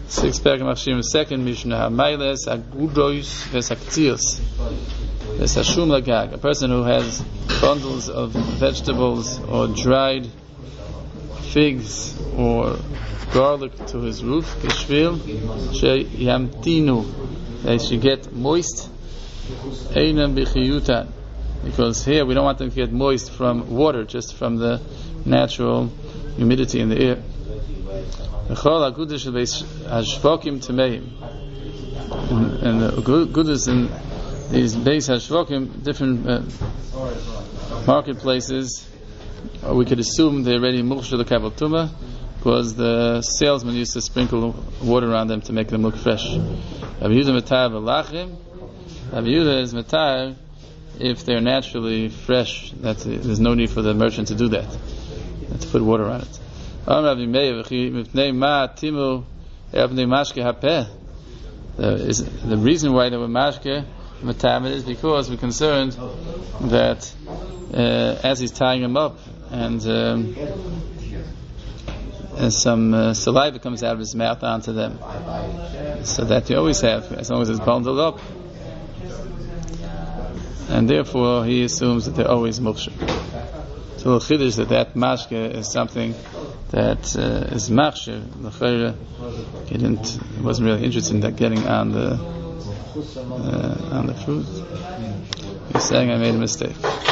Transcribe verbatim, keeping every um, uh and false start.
Six Perek Machshim, second Mishnah. Hamayles agudois vesaktios vesashum lagag. A person who has bundles of vegetables or dried figs or garlic to his roof, kishvil sheyamtinu, they should get moist. Einam bichiyutan, because here we don't want them to get moist from water, just from the natural humidity in the air. And the goodness in these beis hashvokim, different uh, marketplaces, uh, we could assume they're already mukhshel l'kabel tumah, because the salesman used to sprinkle water on them to make them look fresh. Rabbi Yehuda matar v'lachim. Rabbi Yehuda is matar if they're naturally fresh. That there's no need for the merchant to do that, to put water on it. The, is, the reason why they were mashke matamid is because we're concerned that uh, as he's tying them up and um, and some uh, saliva comes out of his mouth onto them, so that you always have, as long as it's bundled up, and therefore he assumes that they're always muksher. So the chiddush that that mashke is something that uh, is machsher. L'chayra, he didn't, he wasn't really interested in that getting on the uh, on the fruit. He's saying I made a mistake.